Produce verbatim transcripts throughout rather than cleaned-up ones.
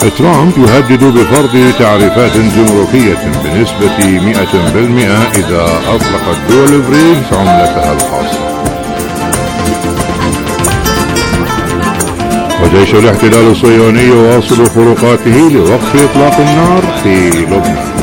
ترامب يهدد بفرض تعريفات جمركية بنسبة مئة بالمئة إذا أطلقت دول بريكس عملتها الخاصة. وجيش الاحتلال الصهيوني يواصل خروقاته لوقف إطلاق النار في لبنان.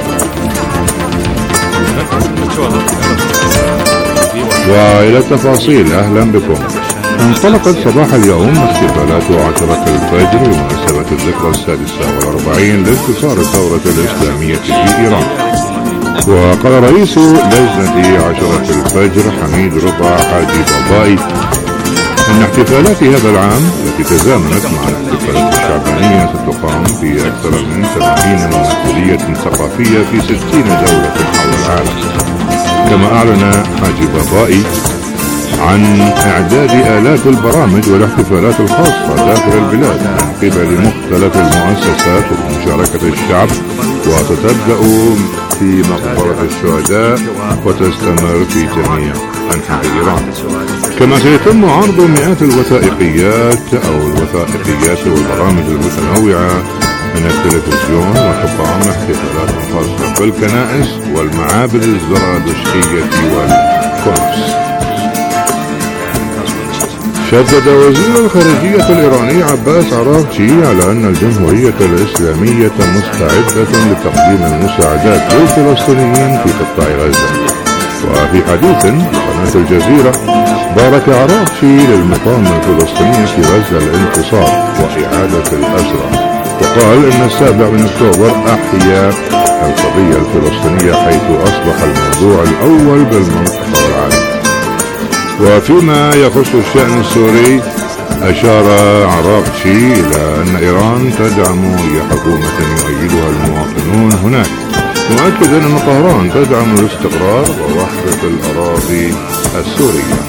وإلى التفاصيل، أهلا بكم. انطلقت صباح اليوم احتفالات عشرة الفجر بمناسبة الذكرى السادسة والأربعين لانتصار الثورة الإسلامية في إيران. وقال رئيس لجنة عشرة الفجر حميد رضا حاجي بابائي أن احتفالات هذا العام التي تزامنت مع الاحتفالات الشعبانية ستقام في أكثر من ثمانين ممثلية ثقافية في ستين دولة حول العالم. كما أعلن حاجي بابائي عن إعداد آلاف البرامج والاحتفالات الخاصة داخل البلاد من قبل مختلف المؤسسات ومشاركة الشعب، وستبدأ في مقبرة الشهداء وتستمر في جميع أنحاء إيران. كما سيتم عرض مئات الوثائقيات أو الوثائقيات والبرامج المتنوعة من التلفزيون، وتقام احتفالات خاصة في الكنائس والمعابد الزرادشتية والكنس. شدد وزير الخارجية الإيراني عباس عراقچي على أن الجمهورية الإسلامية مستعدة لتقديم المساعدات للفلسطينيين في قطاع غزة. وفي حديث لقناة الجزيرة، بارك عراقچي للمقاومة الفلسطينية في غزة الانتصار وإعادة الأسرى، وقال إن السابع من أكتوبر أحيا القضية الفلسطينية حيث أصبح الموضوع الأول بالمنطقة والعالم. وفيما يخص الشأن السوري، أشار عراقچي إلى أن إيران تدعم أي حكومة يؤيدها المواطنون هناك، مؤكدا أن طهران تدعم الاستقرار ووحدة الأراضي السورية.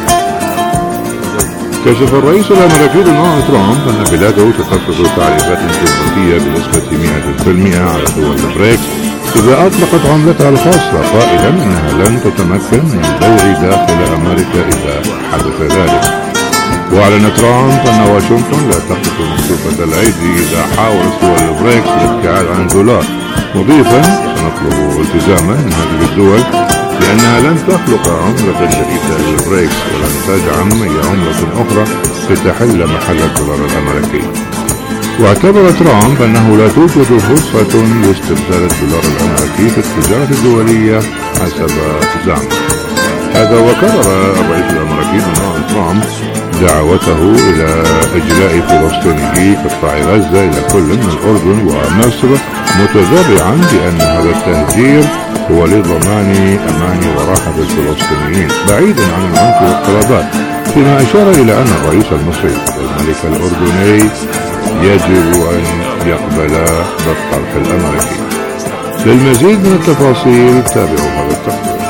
كشف الرئيس الأمريكي دونالد ترامب أن بلاده تخفض تعريفات جمركية بنسبة مئة بالمئة على دول البريكس إذا أطلقت عملتها الخاصة، قائلا أنها لن تتمكن من البيع داخل أمريكا إذا حدث ذلك. وأعلن ترامب أن واشنطن لا تقف مكتوفة الأيدي إذا حاولت دول البريكس الابتعاد عن الدولار، مضيفا سنطلب التزاما من هذه الدول لأنها لن تخلق عملة جديدة للبريكس ولن تدعم أي عملة أخرى لتحل محل الدولار الأمريكي. واعتبر ترامب أنه لا توجد فرصة لاستبدال الدولار الأمريكي في التجارة الدولية حسب زعمه. هذا وكرر الرئيس الأمريكي دونالد ترامب دعوته إلى إجلاء فلسطينيي قطاع غزة إلى كل من الأردن ومصر، متذرعا بأن هذا التهجير هو لضمان أمان وراحة الفلسطينيين بعيدا عن العنف والاضطرابات، فيما أشار إلى أن الرئيس المصري والملك الأردني يجب أن يقبل بالطرح الأمريكي. للمزيد من التفاصيل تابعوا هذا التقرير.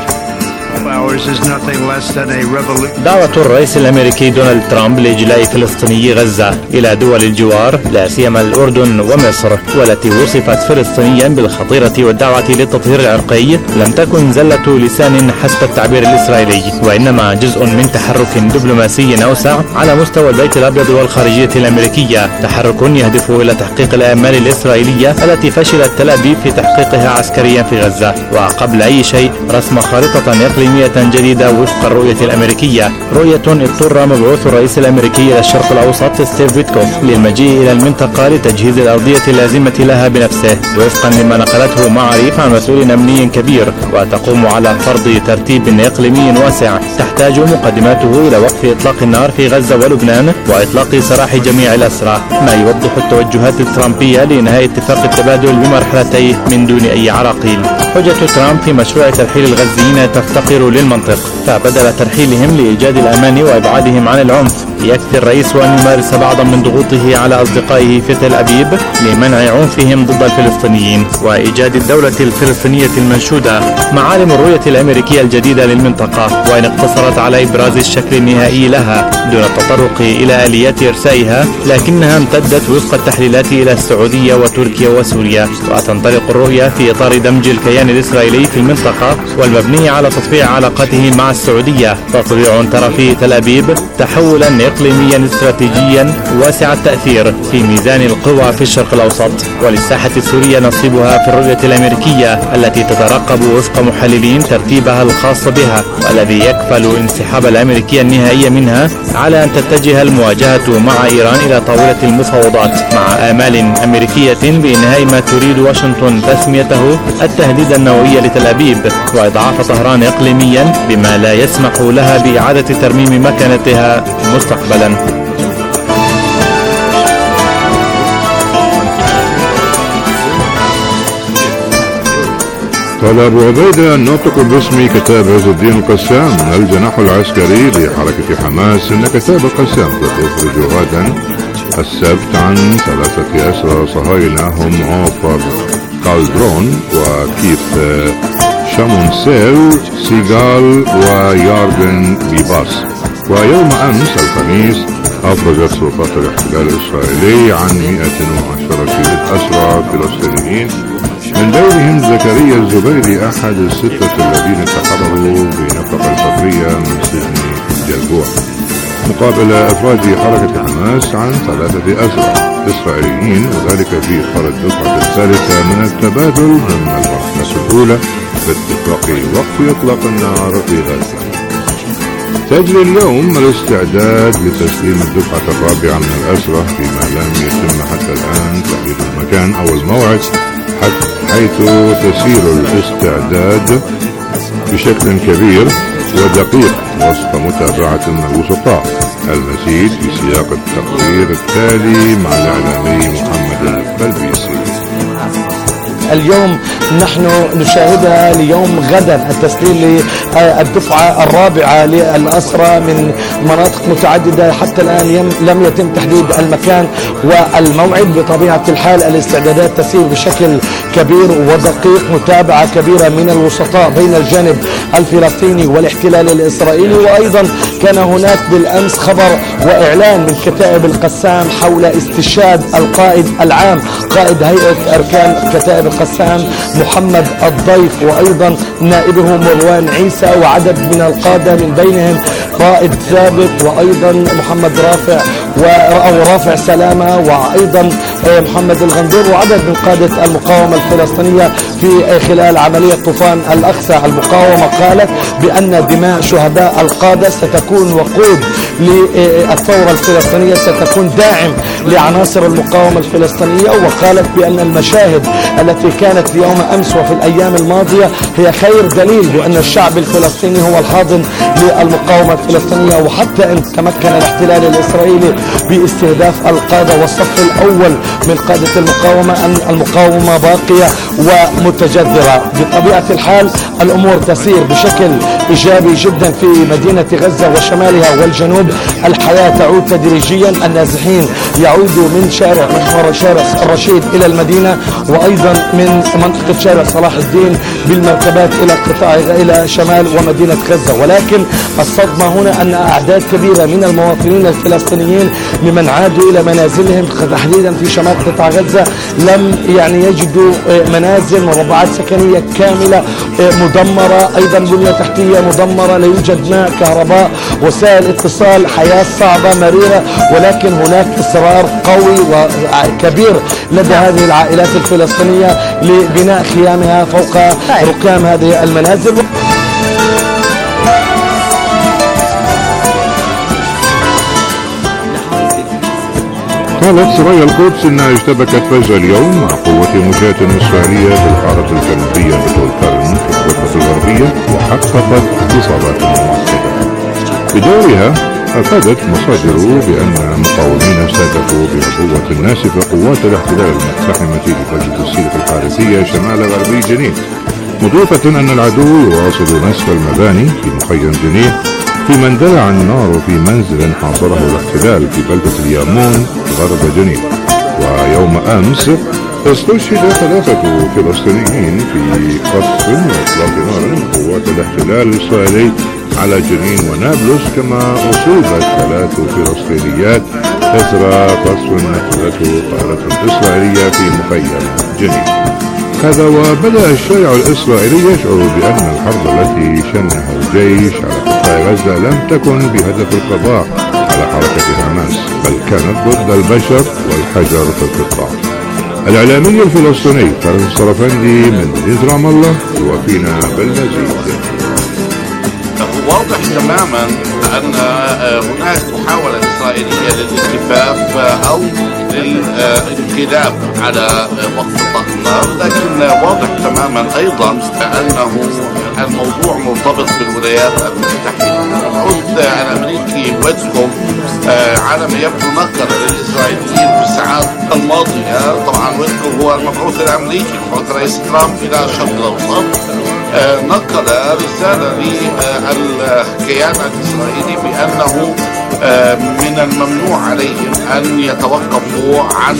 دعوة الرئيس الأمريكي دونالد ترامب لإجلاء فلسطيني غزة إلى دول الجوار لا سيما الأردن ومصر، والتي وصفت فلسطينيا بالخطيرة والدعوة للتطهير العرقي، لم تكن زلة لسان حسب التعبير الإسرائيلي، وإنما جزء من تحرك دبلوماسي أوسع على مستوى البيت الأبيض والخارجية الأمريكية، تحرك يهدف إلى تحقيق الآمال الإسرائيلية التي فشلت تل أبيب في تحقيقها عسكريا في غزة. وقبل أي شيء رسم خارطة إقليمية جديدة وفق الرؤية الأمريكية، رؤية اضطر مبعوث الرئيس الأمريكي إلى الشرق الأوسط ستيف ويتكوف للمجيء إلى المنطقة لتجهيز الأرضية اللازمة لها بنفسه، وفقا لما نقلته معاريف عن مسؤول أمني كبير، وتقوم على فرض ترتيب إقليمي واسع تحتاج مقدماته إلى وقف إطلاق النار في غزة ولبنان وإطلاق سراح جميع الأسرى، ما يوضح التوجهات الترامبية لإنهاء اتفاق التبادل بمرحلتين من دون أي عراقيل. حجة ترامب في مشروع ترحيل الغزيين تفتقر للمنطق، فبدل ترحيلهم لإيجاد الأمان وإبعادهم عن العنف، يكفي الرئيس أن يمارس بعضا من ضغوطه على أصدقائه في تل أبيب لمنع عنفهم ضد الفلسطينيين وإيجاد الدولة الفلسطينية المنشودة. معالم الرؤية الأمريكية الجديدة للمنطقة، وإن اقتصرت على إبراز الشكل النهائي لها دون التطرق إلى آليات إرسائها، لكنها امتدت وفق التحليلات إلى السعودية وتركيا وسوريا، وتنطلق الرؤية في إطار دمج الكيان الإسرائيلي في المنطقة والمبني على تطبيع علاقاته مع السعودية، تطبيع ترى في تل أبيب تحولا إقليميا استراتيجيا واسع التأثير في ميزان القوى في الشرق الأوسط. وللساحة السورية نصيبها في الرؤية الأمريكية التي تترقب وفق محللين ترتيبها الخاص بها، والذي يكفل انسحاب الأمريكي النهائي منها على أن تتجه المواجهة مع إيران إلى طاولة المفاوضات، مع آمال أمريكية بإنهاء ما تريد واشنطن تسميته التهديد النووي لتل أبيب، وإضعاف طهران إقليميا بما لا يسمح لها بإعادة ترميم مكانتها مستقبلا. قال أبو عبيدة الناطق باسم كتاب عز الدين القسام الجناح العسكري لحركة حماس إن كتاب القسام ستخرج غدا السبت عن ثلاثة أسرى صهاينة هم عوفر كالدرون وكيف شامونسيل سيغال ويارجن بيباس. ويوم أمس الخميس أفرجت سلطات الاحتلال الإسرائيلي عن مئة وعشرة أسرى فلسطينيين، من بينهم زكريا الزبيري أحد الستة الذين تحرروا بنفقة الحرية من سجن جلبوع، مقابل إفراج حركة حماس عن ثلاثة أسرى إسرائيليين، وذلك في إطار الدفعة الثالثة من التبادل ضمن المرحلة الأولى باتفاق وقف إطلاق النار في غزة. تجري اليوم الاستعداد لتسليم الدفعة الرابعة من الأسرى، فيما لم يتم حتى الآن تحديد المكان أو الموعد، حيث تسير الاستعداد بشكل كبير ودقيق وسط متابعة من الوسطاء. المزيد في سياق التقرير التالي مع الإعلامي محمد البلبيسي. اليوم نحن نشاهدها ليوم غدا التسليم للدفعة الرابعة للأسرى من مناطق متعددة. حتى الآن لم يتم تحديد المكان والموعد. بطبيعة الحال الاستعدادات تسير بشكل كبير ودقيق، متابعة كبيرة من الوسطاء بين الجانب الفلسطيني والاحتلال الإسرائيلي. وأيضا كان هناك بالأمس خبر وإعلان من كتائب القسام حول استشهاد القائد العام قائد هيئة أركان كتائب القسام محمد الضيف، وأيضا نائبه مروان عيسى، وعدد من القادة من بينهم قائد ثابت، وأيضا محمد رافع أو رافع سلامة، وأيضا محمد الغندور، وعدد من قادة المقاومة الفلسطينية في خلال عملية طوفان الأقصى. المقاومة قالت بأن دماء شهداء القادة ستكون وقود للثورة الفلسطينية، ستكون داعم لعناصر المقاومة الفلسطينية. وقالت بأن المشاهد التي كانت يوم أمس وفي الأيام الماضية هي خير دليل بأن الشعب الفلسطيني هو الحاضن للمقاومة الفلسطينية. وحتى إن تمكن الاحتلال الإسرائيلي باستهداف القادة والصف الأول من قادة المقاومة، أن المقاومة باقية ومتجذرة. بطبيعة الحال الأمور تسير بشكل إيجابي جدا في مدينة غزة وشمالها والجنوب. الحياة تعود تدريجيا، النازحين يعودوا من شارع محور شارع الرشيد إلى المدينة، وأيضا من منطقة شارع صلاح الدين بالمركبات إلى قطاع إلى شمال ومدينة غزة. ولكن الصدمة هنا أن أعداد كبيرة من المواطنين الفلسطينيين ممن عادوا إلى منازلهم تحديدا في شمال قطاع غزة لم يعني يجدوا منازل، مربعات سكنية كاملة مدمرة، أيضا بنية تحتية مدمرة، لا يوجد ماء، كهرباء، وسائل اتصال، حياة صعبة مريرة. ولكن هناك إصرار قوي وكبير لدى هذه العائلات الفلسطينية لبناء خيامها فوق ركام هذه المنازل. قالت سرايا القدس انها اشتبكت فجر اليوم مع قوة مشاة اسرائيلية في الحارة الجنوبية لطول قرن في الضفة الغربية، وحققت اصابات مؤكدة. بدورها أفادت مصادر بأن المقاومين استهدفوا بقوة ناسفة قوات الاحتلال المقتحمة لفجر السيرة الحارثية شمال غربي جنين، مضيفة أن العدو يواصل نسف المباني في مخيم جنين، فيما اندلع النار في منزل حاصره الاحتلال في بلدة اليامون غرب جنين. ويوم أمس استشهد ثلاثة فلسطينيين في قصف وإطلاق نار من قوات الاحتلال الإسرائيلي على جنين ونابلس، كما أصيبت ثلاث فلسطينيات إثر قصف نقلته طائرة إسرائيلية في مخيم جنين. هذا وبدأ الشارع الإسرائيلي يشعر بأن الحرب التي شنها الجيش على قطاع غزة لم تكن بهدف القضاء على على حركة حماس، بل كانت ضد البشر والحجر في القطاع. الإعلامي الفلسطيني فارس الصرفندي من مدينة رام الله يوافينا بالمزيد. واضح تماما أن هناك محاولة إسرائيلية للالتفاف أو للانقلاب على وقف إطلاق النار، لكن واضح تماما أيضا أنه الموضوع مرتبط بالولايات المتحدة. المبعوث الأمريكي ويتكو على ما يبدو نقل للإسرائيليين في الساعات الماضية، طبعا ويتكو هو المبعوث الأمريكي مبعوث رئيس ترامب إلى الشرق الأوسط، نقل رسالة للكيان الإسرائيلي بأنه من الممنوع عليهم أن يتوقفوا عن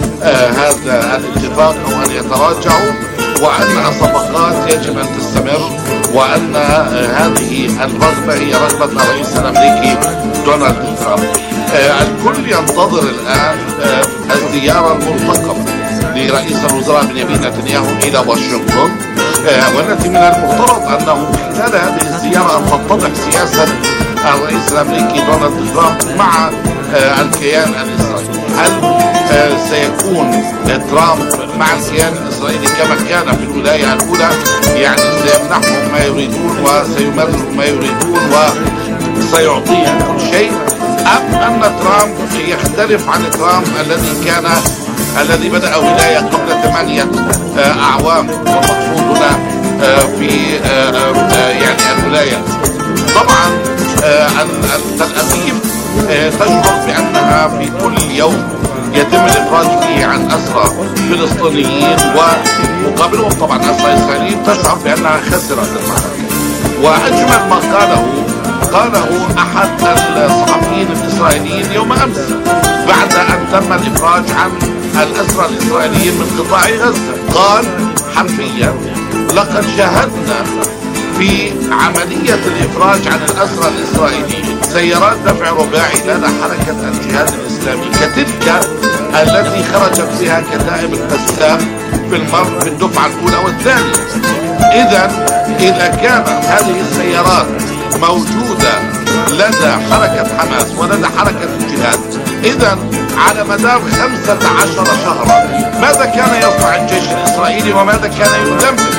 هذا الاتفاق أو أن يتراجعوا، وأن الصفقات يجب أن تستمر، وأن هذه الرغبة هي رغبة الرئيس الأمريكي دونالد ترامب. الكل ينتظر الآن الزيارة المرتقبة لرئيس الوزراء بنيامين نتنياهو إلى واشنطن، والتي من المفترض أنه خلال هذه الزيارة أن تتضح سياسة الرئيس الأمريكي دونالد ترامب مع الكيان الإسرائيلي. هل سيكون ترامب مع الكيان الإسرائيلي كما كان في الولاية الأولى، يعني سيمنحهم ما يريدون وسيمرروا ما يريدون وسيعطيهم كل شيء، أم أن ترامب يختلف عن ترامب الذي كان الذي بدأ ولاية قبل ثمانية أعوام، والمقصود هنا في يعني الولاية. طبعا تل أبيب تشعر بأنها في كل يوم يتم الإفراج فيه عن أسرى فلسطينيين ومقابلهم طبعا أسرى إسرائيليين، تشعر بأنها خسرت المعركة. وأجمل ما قاله قاله أحد الصحفيين الإسرائيليين يوم أمس بعد أن تم الإفراج عن الأسرى الإسرائيليين من قطاع غزة. قال حرفيا: لقد شاهدنا في عملية الإفراج عن الأسرى الإسرائيليين سيارات دفع رباعي لدى حركة الجهاد الإسلامي كتلك التي خرجت فيها كتائب القسام في المر في الدفعة الأولى والثانية. إذا إذا كانت هذه السيارات موجودة لدى حركة حماس ولدى حركة الجهاد، إذا على مدار خمسة عشر شهرا ماذا كان يصنع الجيش الإسرائيلي وماذا كان يدمر؟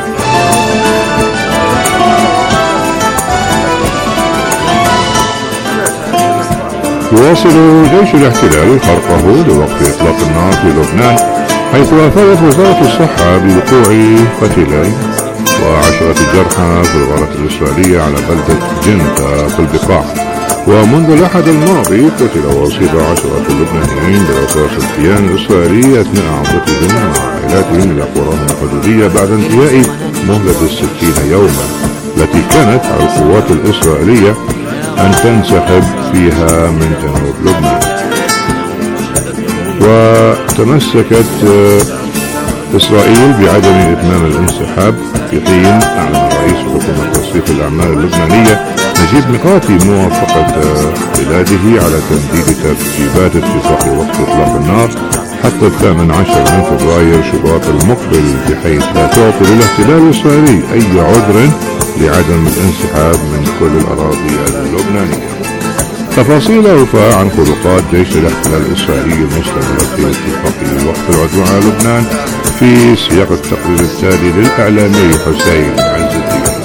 يواصل جيش الاحتلال خرقه لوقف إطلاق النار في لبنان، حيث أفادت وزارة الصحة بوقوع قتيلين وعشرة جرحى في الغارة الإسرائيلية على بلدة جنتا في البقاع. ومنذ الأحد الماضي قتل وأصيب عشرة لبنانيين برصاص الكيان الإسرائيلي أثناء عودتهم مع عائلاتهم إلى قراهم الحدودية بعد انتهاء مهلة الستين يوما التي كانت على القوات الإسرائيلية أن تنسحب فيها من جنوب لبنان. وتمسكت إسرائيل بعدم إتمام الانسحاب، في حين أعلن رئيس حكومة تصريف الأعمال اللبنانية نجيب ميقاتي موافقة بلاده على تمديد ترتيبات اتفاق وقف إطلاق النار حتى الثامن عشر من فبراير شباط المقبل، بحيث لا تعطي للاحتلال الإسرائيلي أي عذر لعدم الانسحاب من كل الأراضي اللبنانية. تفاصيل وفاء عن خروقات جيش الاحتلال الإسرائيلي المستمر في اتفاق وقف العدوان على لبنان في سياق التقرير التالي للإعلامي حسين عز الدين.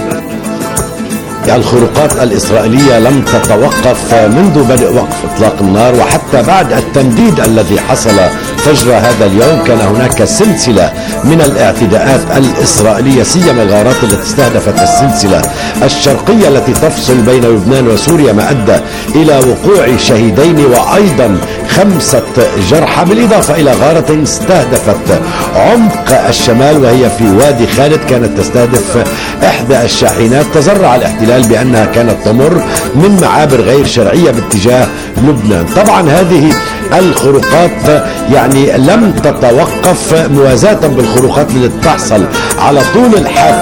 الخروقات الإسرائيلية لم تتوقف منذ بدء وقف إطلاق النار، وحتى بعد التمديد الذي حصل فجر هذا اليوم كان هناك سلسلة من الاعتداءات الإسرائيلية، سيما الغارات التي استهدفت السلسلة الشرقية التي تفصل بين لبنان وسوريا، ما أدى إلى وقوع شهيدين وأيضا خمسة جرحى، بالإضافة إلى غارة استهدفت عمق الشمال وهي في وادي خالد كانت تستهدف إحدى الشاحنات. تزرع الاحتلال بأنها كانت تمر من معابر غير شرعية باتجاه لبنان. طبعا هذه الخروقات يعني لم تتوقف موازاة بالخروقات التي تحصل على طول الحافة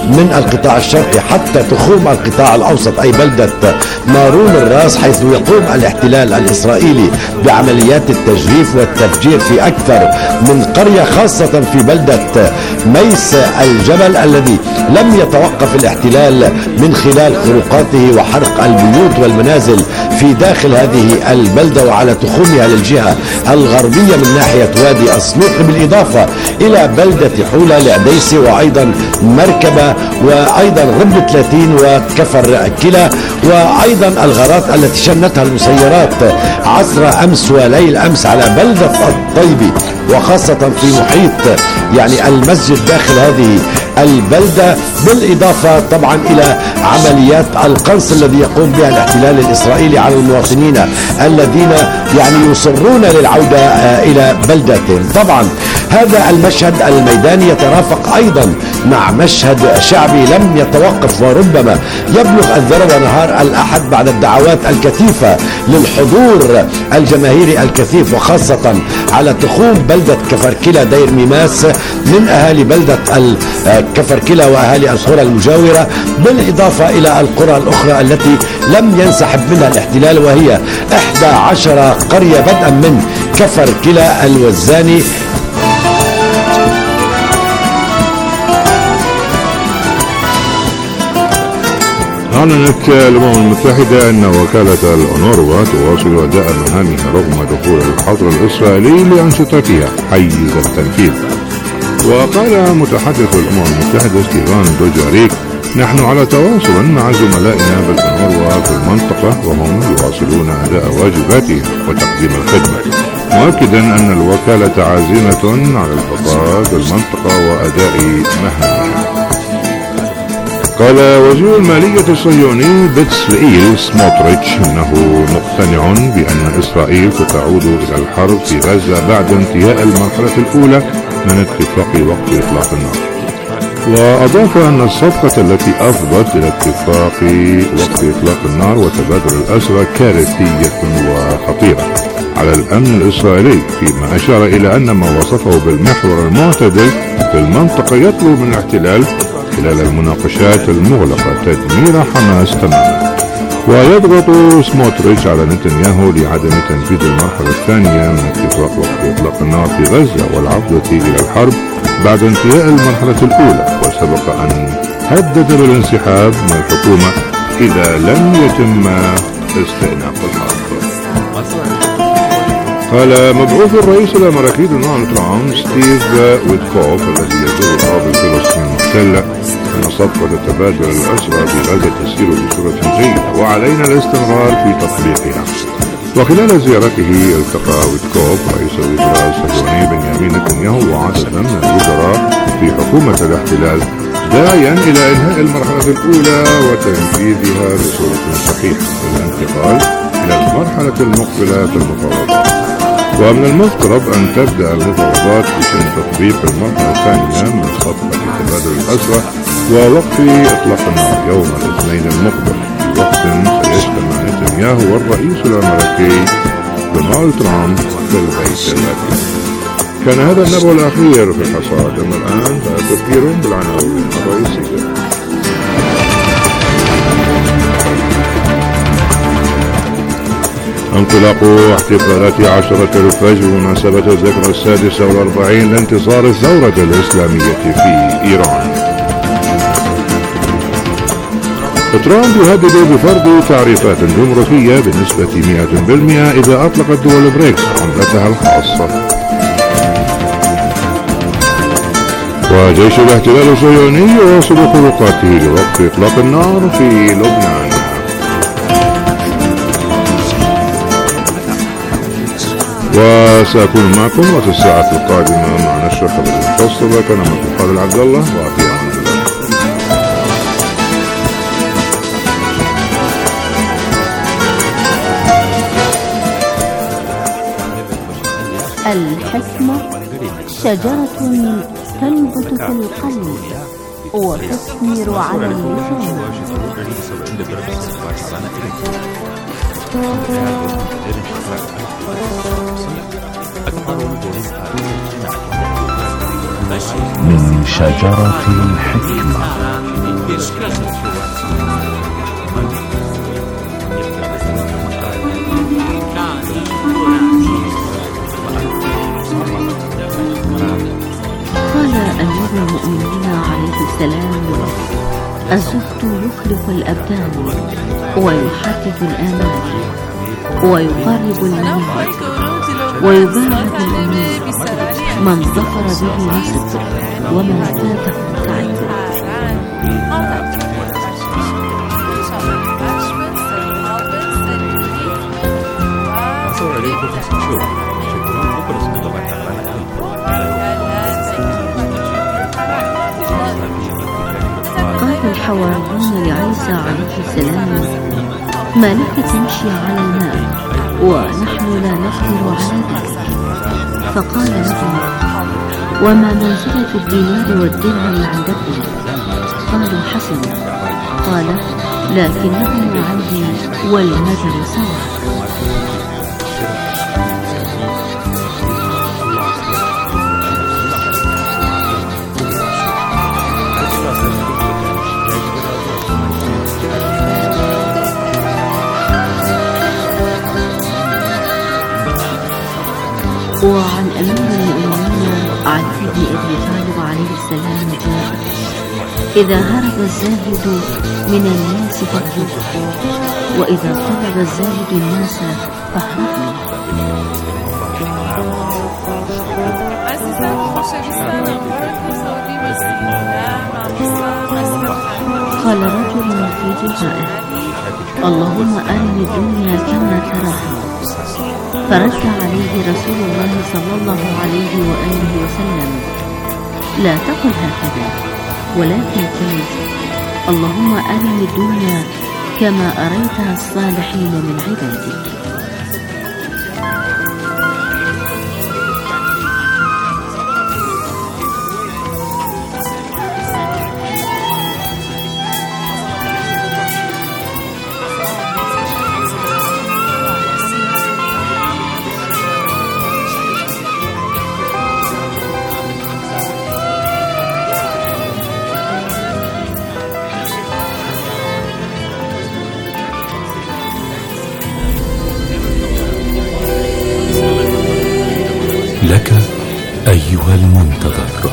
من القطاع الشرقي حتى تخوم القطاع الأوسط أي بلدة مارون الراس، حيث يقوم الاحتلال الإسرائيلي بعمليات التجريف والتفجير في أكثر من قرية، خاصة في بلدة ميس الجبل الذي لم يتوقف الاحتلال من خلال خروقاته وحرق البيوت والمنازل في داخل هذه البلدة وعلى تخومها للجهة الغربية من ناحية وادي الصلوح، بالإضافة إلى بلدة حولة لعديسي وأيضا مركبة وأيضا غرب ثلاثين وكفر كلا، وأيضا الغارات التي شنتها المسيرات عصر أمس وليل أمس على بلدة الطيبي، وخاصة في محيط يعني المسجد داخل هذه البلدة، بالإضافة طبعا إلى عمليات القنص الذي يقوم بها الاحتلال الإسرائيلي على المواطنين الذين يعني يصرون للعودة إلى بلدتهم. طبعا هذا المشهد الميداني يترافق أيضا مع مشهد شعبي لم يتوقف وربما يبلغ الذروة نهار الأحد بعد الدعوات الكثيفة للحضور الجماهيري الكثيف، وخاصة على تخوم بلدة كفركلا دير ميماس من أهالي بلدة كفركلا وأهالي القرى المجاورة، بالإضافة إلى القرى الأخرى التي لم ينسحب منها الاحتلال، وهي إحدى عشر قرية بدءا من كفركلا الوزاني. أعلنت الأمم المتحدة أن وكالة الأونروا تواصل أداء مهامها رغم دخول الحظر الإسرائيلي لأنشطتها حيز التنفيذ. وقال متحدث الأمم المتحدة ستيفان دوجاريك: نحن على تواصل مع زملائنا بالأونروا في المنطقة وهم يواصلون أداء واجباتهم وتقديم الخدمة، مؤكدا أن الوكالة عازمة على البقاء في المنطقة وأداء مهامها. قال وزير المالية الصهيوني بتسلئيل سموتريتش إنه مقتنع بأن إسرائيل ستعود إلى الحرب في غزة بعد انتهاء المرحلة الأولى من اتفاق وقف إطلاق النار. وأضاف أن الصفقة التي أفضت إلى اتفاق وقف إطلاق النار وتبادل الأسرى كارثية وخطيرة على الأمن الإسرائيلي، فيما أشار إلى أن ما وصفه بالمحور المعتدل في المنطقة يطلب من الاحتلال خلال المناقشات المغلقة تدمير حماس تماما. ويضغط سموتريتش على نتنياهو لعدم تنفيذ المرحلة الثانية من اتفاق وقف إطلاق النار في غزة والعودة إلى الحرب بعد انتهاء المرحلة الأولى، وسبق أن هدد بالانسحاب من الحكومة إذا لم يتم استئناف الحرب. قال مبعوث الرئيس الأمريكي دونالد ترامب ستيف ويتكوف الذي يزور الأراضي الفلسطينية المحتلة أن صفقة تبادل الأسرى في غزة تسير بصورة جيدة وعلينا الاستمرار في تطبيقها. وخلال زيارته التقى ويتكوف رئيس الوزراء الصهيوني بنيامين نتنياهو وعددا من الوزراء في حكومة الاحتلال، داعيا إلى إنهاء المرحلة الأولى وتنفيذها بصورة صحيحة والانتقال إلى المرحلة المقبلة في المفاوضات. ومن المفترض أن تبدأ المفاوضات بشأن تطبيق المرحلة الثانية من صفقة تبادل الأسرى ووقف إطلاق النار يوم الاثنين المقبل، في وقت سيجتمع نتنياهو والرئيس الأمريكي دونالد ترامب في البيت الأبيض. كان هذا النبع الأخير في الحصاد. أما الآن تذكير بالعناوين الرئيسية. انطلاق احتفالات عشرة الفجر بمناسبة الذكرى السادسة والأربعين لانتصار الثورة الإسلامية في إيران. ترامب يهدد بفرض تعريفات جمركية بنسبة مئة بالمئة إذا أطلقت دول بريكس عملتها الخاصة. وجيش الاحتلال الصهيوني يواصل خروقاته لوقف إطلاق النار في لبنان. وسأكون معكم وفي الساعة القادمة مع نشر خبر المفصلة. كان معكم خالد عبد الله وفي أمان الله. الحكمة شجرة تنبت في القلب وتثمر على اللسان. من شجرة الحكمة. قال أمير المؤمنين عليه السلام: الزهد يخلق الأبدان ويحدد الآمال ويقرب المنام ويباعد الأمور. من ظفر به نصب ومن فاته تعب. قال الحواريون لعيسى عليه السلام: ما لك تمشي على الماء ونحن لا نقدر على ذلك؟ فقال لهم: وما منزلة الدينار والدرهم عندكم؟ قالوا: حسن. قال: لكنهما عندي والمثل سواء. وعن أمير المؤمنين علي بن أبي طالب عليه السلام جاء: إذا هرب الزاهد من الناس فاهربوا، وإذا طلب الزاهد الناس فاهربوا. قال رجل في دعائه: اللهم أرني الدنيا كما تراها. فرد عليه رسول الله صلى الله عليه وآله وسلم: لا تقل هكذا، ولكن قل: اللهم أرني الدنيا كما أريتها الصالحين من عبادك. لك أيها المنتظر.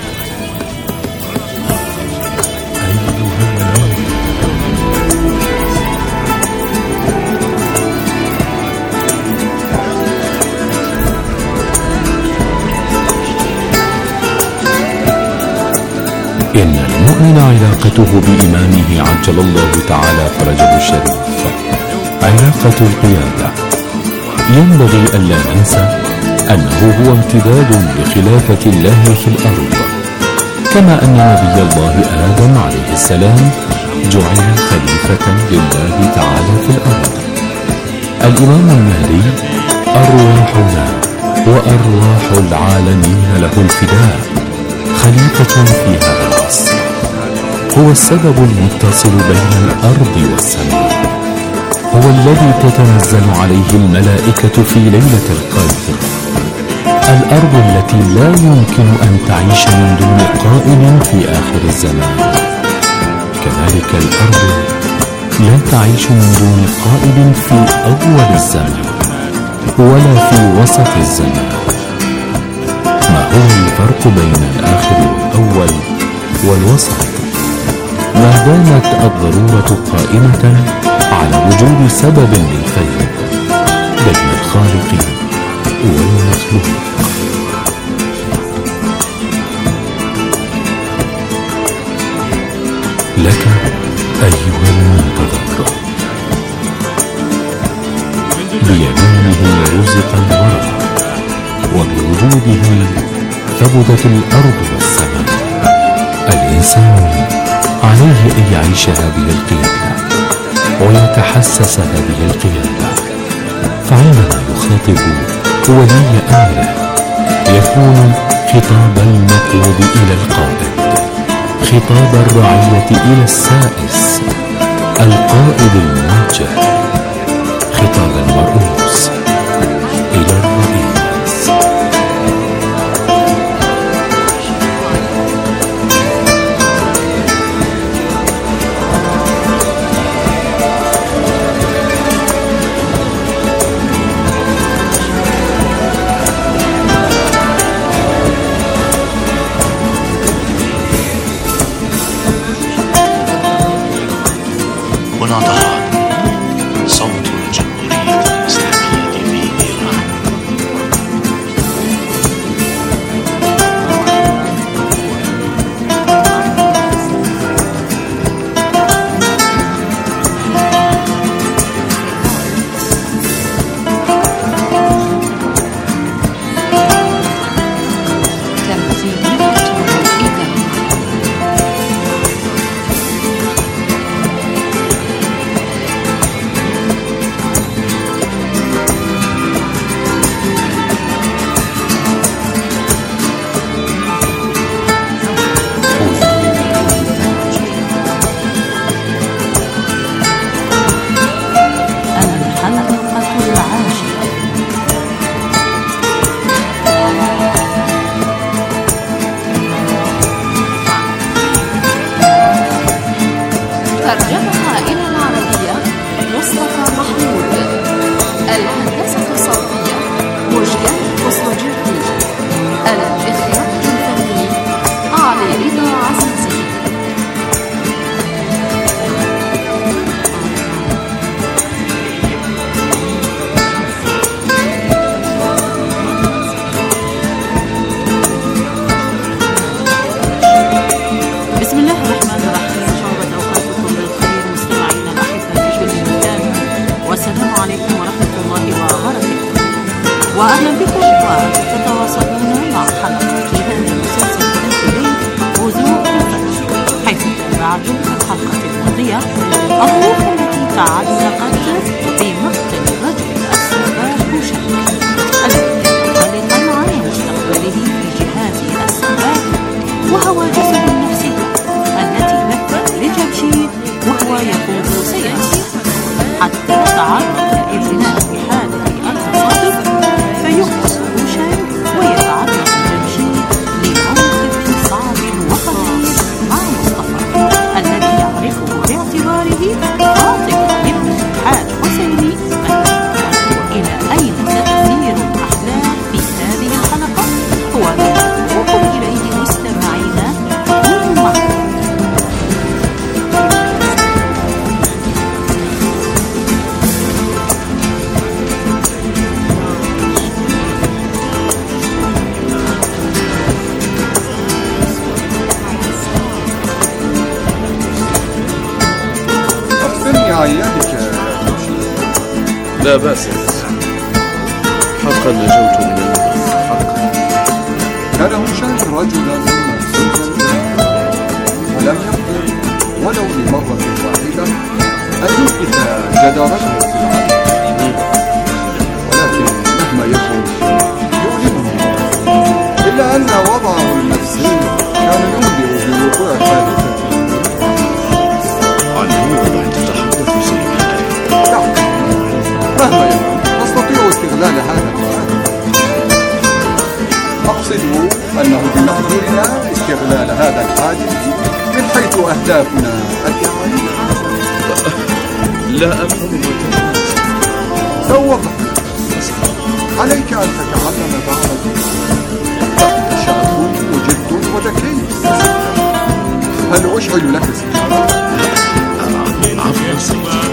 إن المؤمن علاقته بإمامه عجل الله تعالى فرجه الشريف علاقة القيادة. ينبغي ألا ننسى أنه هو امتداد لخلافة الله في الأرض، كما أن نبي الله آدم عليه السلام جعل خليفة لله تعالى في الأرض. الإمام المهدي أرواحنا وأرواح العالمين له الفداء، خليفة في هذا العصر، هو السبب المتصل بين الأرض والسماء، هو الذي تتنزل عليه الملائكة في ليلة القدر، الأرض التي لا يمكن أن تعيش من دون قائم في آخر الزمان، كذلك الأرض لا تعيش من دون قائم في أول الزمان ولا في وسط الزمان. ما هو الفرق بين الآخر والأول والوسط؟ ما دامت الضرورة قائمة على وجود سبب للفيض بين الخالق والمخلوق. لك أيها المنتظر. بيمينه رزق الورى، وبوجوده ثبتت الأرض والسماء. الإنسان عليه أن يعيش هذه القيادة ويتحسس هذه القيادة، فعندما يخاطب ولي أمره يكون خطاب المقود إلى القائد، خطاب الرعية إلى السائس، القائد الموجه، خطاب المرؤوس إلى الرئيس. لا بأس، حقا نجوت من الموت. حقا كان هشام رجلا ممسوكا ولم يقدر ولو لمرة واحدة أن يثبت جدارته في العالم، ولكن مهما يكن يؤلمه، إلا أن وضعه النفسي كان ينبئ بوقوع حادثة. عن ماذا تتحدث سيدي؟ نعم، مهما يكن نستطيع استغلال هذا الوقت. أقصد أنه بمقدورنا استغلال هذا الحادث من حيث أهدافنا الدعائية. لا أفهم ما تقول. سأوضح. عليك أن تتعلم بعض الأمور. شاب وجد وذكي. هل أشعل لك سيارة؟ عفوا سيدي.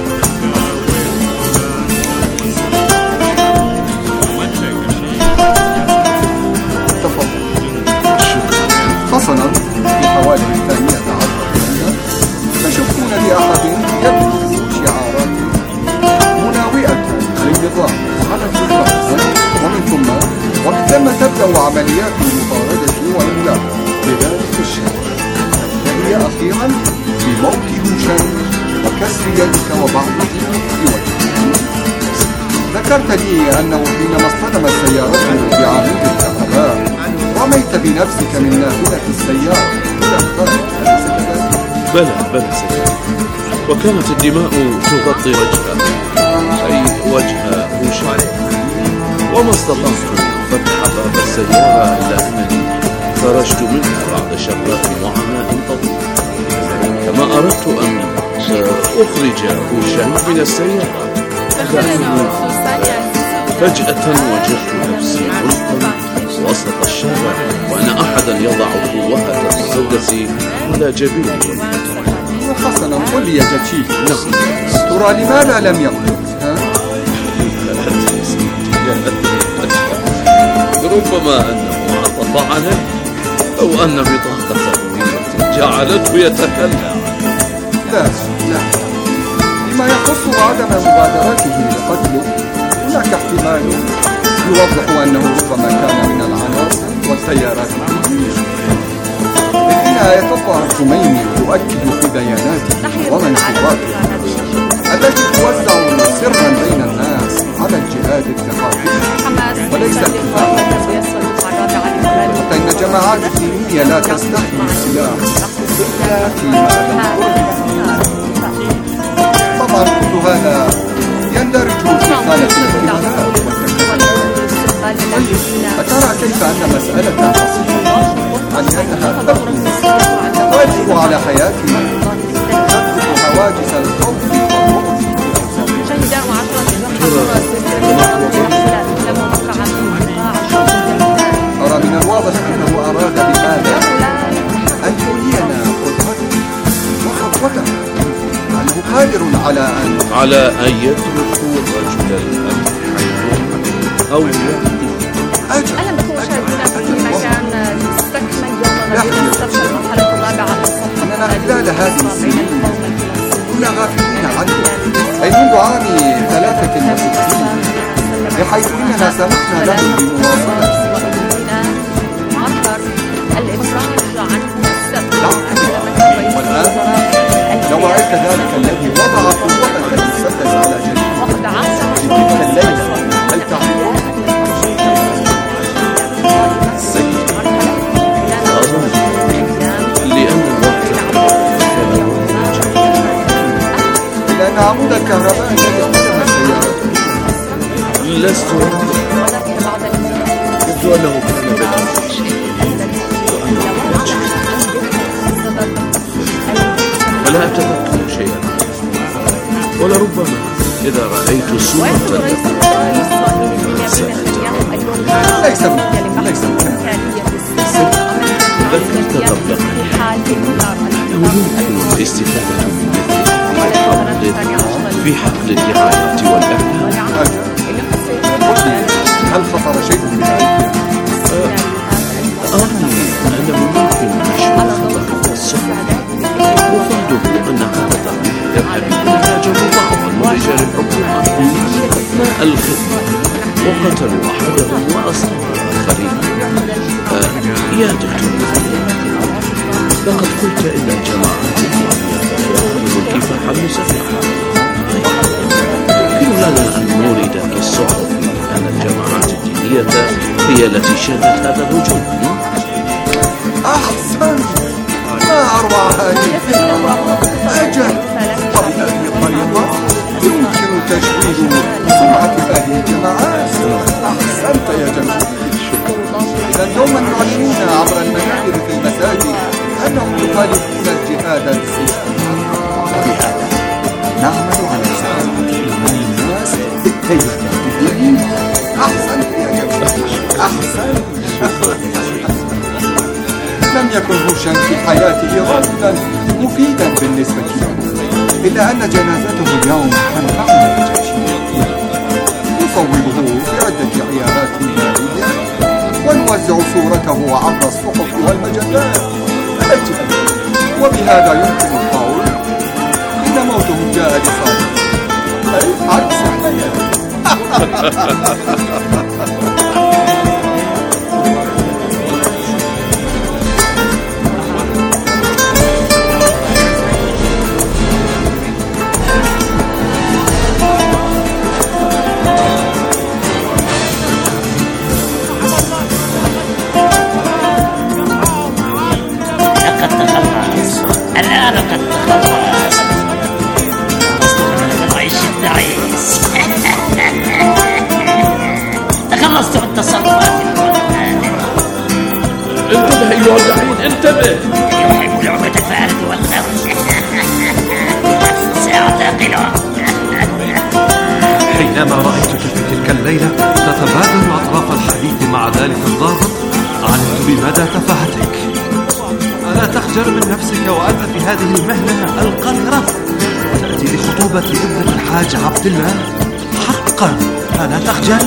حسنا، في حوالي الثانية عشر دقيقة تشكون لأحد يبدو شعارات مناوئة للنظام على التلفاز، ومن ثم ومن ثم تبدأ عمليات المطاردة والإملاق بذلك الشارع، وهي أخيرا بموت هشام وكسر يدك وبعضه في وجهه. ذكرت لي أنه حينما اصطدمت سيارته بعمود الكهرباء رميت بنفسك من نافذة السيارة إلى الخارج، أليس كذلك؟ بلى بلى سيدي، وكانت الدماء تغطي وجهه، أي وجه هشام، وما استطعت فتح باب السيارة إلا أنني خرجت منها بعد شغلات وعناء طويل، كما أردت أن أخرج هشام من السيارة، فجأة وجدت نفسي ملقا وسط الشارع، وأن أحدا يضع قوة الزوجة على جبيني. حسنا، قل لي يا جتشي، ترى لماذا لم يقتل؟ ربما أنه عطف عليه، أو أن بطاقة هوية جعلته يتخلى. لا لا، فيما يخص عدم مبادرته لقتله هناك احتمال يوضح أنه ربما كان من العناصر والسيارات الجديدة. في النهاية تظهر خميني تؤكد في بياناته ومنشوراته التي توزع سرا بين الناس على الجهاد الثقافي وليس الدفاع، حتى إن الجماعات الدينية لا تستحمل السلاح إلا فيما لم. طبعا كل هذا يندرج في خانة الاحتمالات والتكلم. أترى كيف أن مسألة بسيطة عن أنها تواجب على حياتنا تفقد حواجز الخوف والبغض؟ أرى من الواضح أنه أراد بهذا أن يرينا قدرته وخطوته، أنه قادر على أن على أن يتركوا الرجل الأمر حيث أو يأتي. أجل ألم تكونوا شاهدين في مكان تستكمل يوم السبت المرحلة الرابعة من الصف أننا خلال هذه السنين كنا غافلين عنه، أي منذ عام ثلاثة وستين، بحيث أننا سمحنا له بمواصلة والآن لو رأيت ذلك الذي وضع قوته المسدس على جنبه في تلك الليلة، هل تعرف؟ لأن الوقت لأن عمود الكهرباء الذي اقتدم السيارة لست يبدو أنه كان بالأمس فلا أتذكر شيئا، ولربما إذا رأيت صورة ليس ليس ذكرت قبل أنه يمكن الاستفادة من مثل في حقل الدعاية والإعلام. هل خطر شيء بذلك؟ أرني أنه ممكن نشر خطر الصحة، وفرضه أن عادة الإرهابيين هاجموا بعضا ورجال الحكومة يا دكتور، لقد قلت إن الجماعات الدينية يرفض الكفاح المسلح. يمكننا أن نورد في الصحف أن الجماعات الدينية هي التي شنت هذا الهجوم. أحسن، ما أروع هذه الفكرة. أجل، وبهذه الطريقة يمكن تشويه سمعة هذه الجماعات. أحسنت يا جميل. إذا دوما يعلنون عبر المنابر في المساجد أنهم يخالفون الجهاد الإسلامي، وبهذا نعمل على سعادة إيمان الناس بالتيسير الدين. أحسن يا جميل، أحسن. لم يكن هوشا في حياته رجلا مفيدا بالنسبة له، إلا أن جنازته اليوم تنفعنا بجيشه. نصوبه بعدة عيارات مالية ونوزع صورته عبر الصحف والمجلات. أجل، وبهذا يمكن القول إن موته جاء لصالح، أي عكس حياته. انتبه أيها اللعين، انتبه. يحب لعبة الفأرة والخوف. سأعتقله. حينما رأيتك في تلك الليلة تتبادل أطراف الحديث مع ذلك الضابط، علمت بمدى تفاهتك. ألا تخجل من نفسك وأنت في هذه المهنة القذرة وتأتي لخطوبة ابنة الحاج عبد الله؟ حقا ألا تخجل؟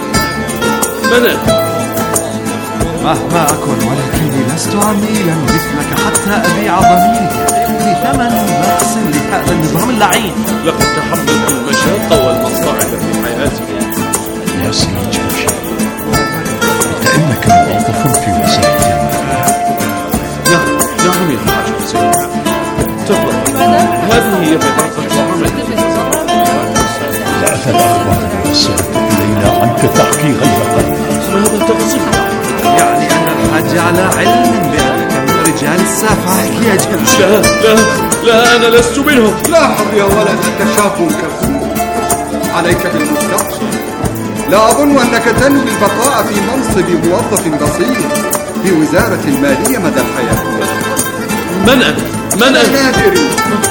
من مهما أكن ولكني لست عميلا مثلك حتى أبيع ضميري بثمن نقص لهذا النظام اللعين. لقد تحملت المشاق والمصاعب في حياتي يا سيد جمشيد، كأنك موظف في وزارة المالية. نعم نعم يا حاج حسين، تفضل، هذه هي بطاقة عملي. ضعف الأخبار الموصلة إلينا عنك تحكي غير قليل. ماذا تقصد؟ يعني أن الحاج على علم بأنك من رجال السافة يا جمشيد. لا لا لا، أنا لست منهم. لاحظ يا ولد التشافي كفور. عليك بالمستقبل. لا أظن أنك تنوي البقاء في منصب موظف بسيط في وزارة المالية مدى الحياة. من أنا؟ من أنا؟ نادري.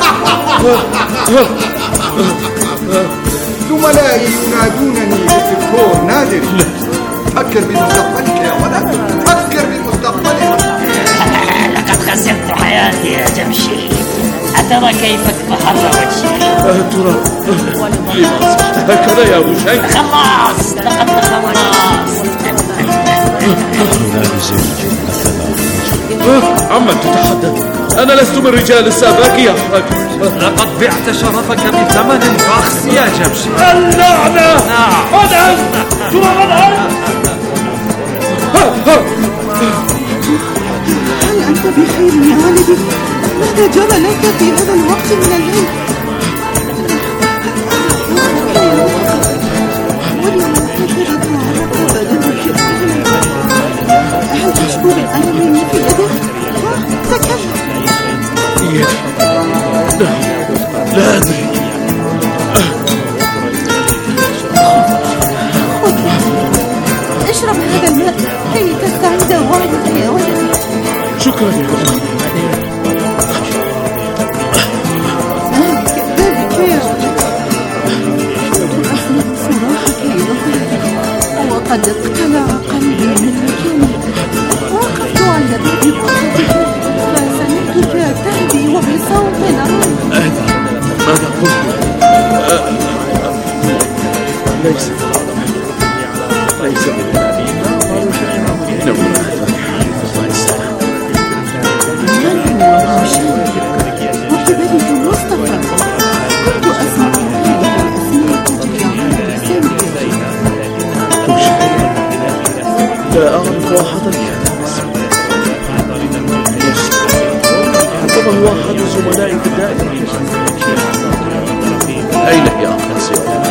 زملائي ينادونني بالدكتور نادري. فكر بمستقبلك يا ولد، فكر بمستقبلك. لقد خسرت حياتي يا جمشيد، أترى كيف اكتحر وجهي؟ ترى لما صحت هكذا يا أبو شيخ؟ خلاص، لقد تخلصت. عمن تتحدث؟ أنا لست من رجال الساباك يا حاج. لقد بعت شرفك بثمن بخس يا جمشيد. اللعنة. نعم. أدعم ترى أدعم. هل أنت بخير يا ولدي؟ ماذا جرى لك في هذا الوقت من الليل؟ هل تشعر بالألم في يدك؟ تكلم. لا لا أدري. اشرب هذا الماء كي تستعيد وعيك يا ولدي. شكرا يا ولدي. كذلك يا ولدي، كنت أسمع صراحك لوحدي وقد اقتلع قلبي من مكاني. وقفت على باب غرفتك فسمعتك تهدي وبصوت عالي. ماذا قلت؟ ليس ليس من وكذلك مصطفى، كنت أسمع هذه الأسماء تجري على لساني. لا أعرف أحدا بهذا الاسم. ربما هو أحد زملائي في الدائرة. أين هي أقناصيون؟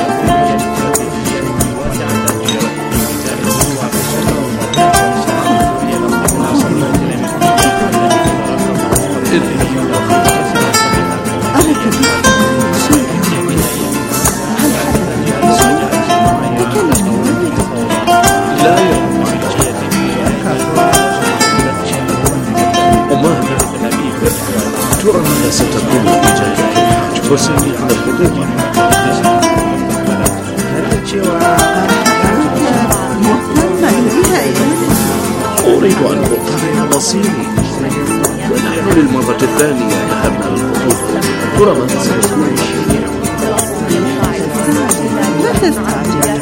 ترى ماذا ستكون نتيجة الحاج حسين عن الخطوبة؟ أريد أن أقرر مصيري، ونحن للمرة الثانية ذهبنا للخطوبة. ترى ماذا ستكون؟ لا تستعجل،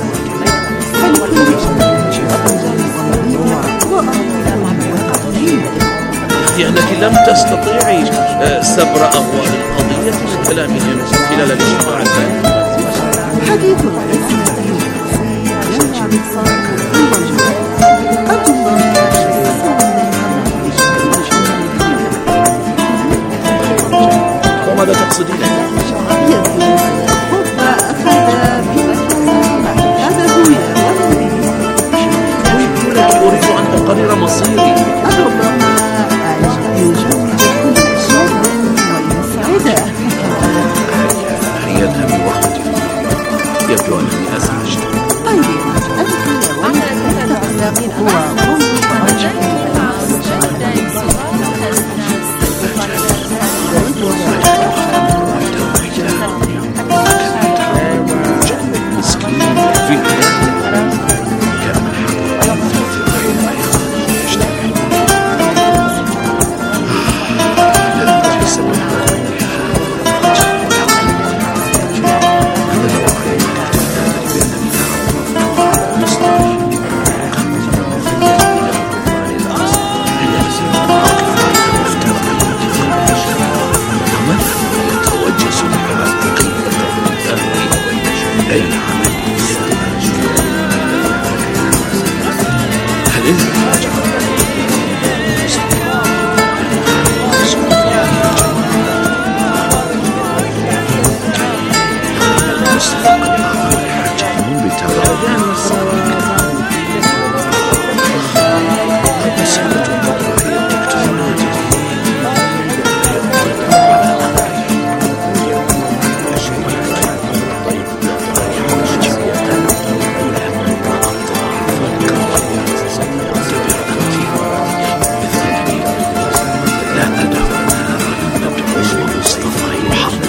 لأنك لم تستطيعي سبر أغوار القضية من كلامهم خلال الاجتماع المالي. حديث وماذا تقصدين؟ أريد أن أقرر مصيري. يذهب الوقت، يبدو أنني أزعجت.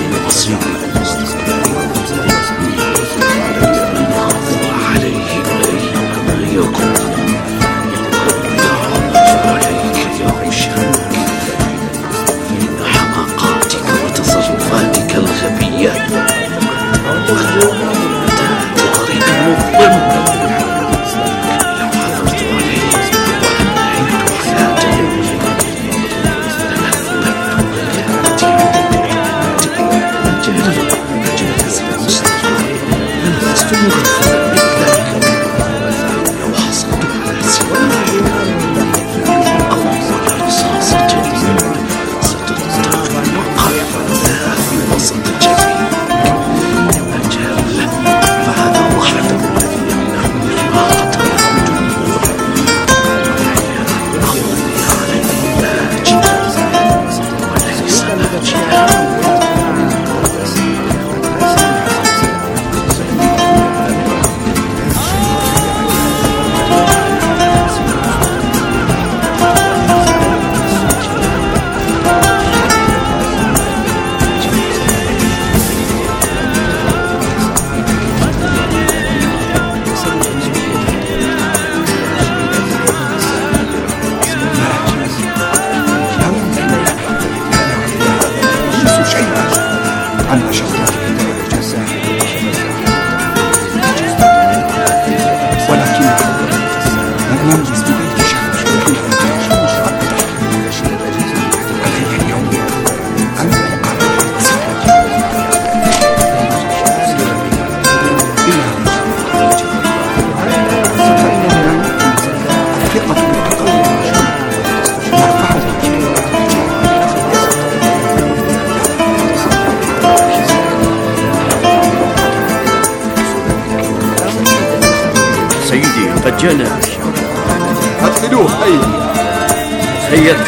عليه جناب الشيخ. أدخلوه أيدي. هيئت.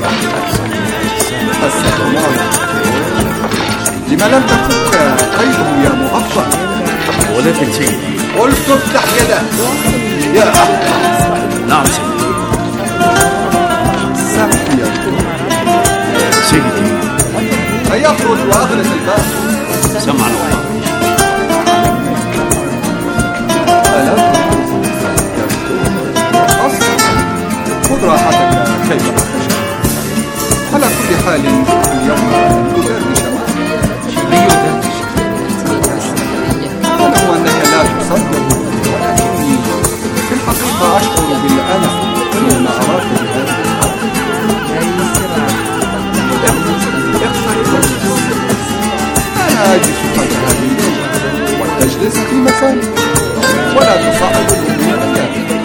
السلام عليكم. لما لم تفك قيده يا مغفل؟ ولكن سيدي قلت افتح يده يا أحمد. نعم سيدي. سامحني يا سيدي. هيا اخرج وأغلق الباب. سمعنا الله. ألا تريد يا دكتور؟ أصلا خذ راحتك كيف تخشى. على كل حال اليوم يدرس أعلم أنك لا تصدق، ولكني في الحقيقة أشعر بالألم حينما أراك بهذا الحال. أنا أجلس خلف هذه الليلة وتجلس في مكانك ولا تصعد الأمور كاملة.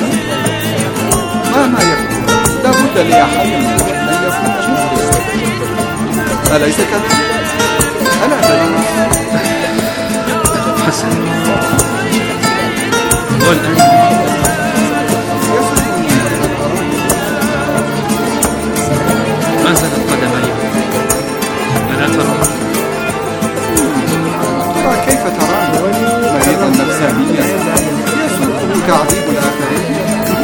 مهما يكون لابد لأحد أن يكون مخلصا، أليس كذلك؟ ألا تدرس؟ حسن. والآن ما زالت قدماي. ألا ترى؟ ترى كيف تراني مريضا نفسانيا يسوء تعذيب الآخرين.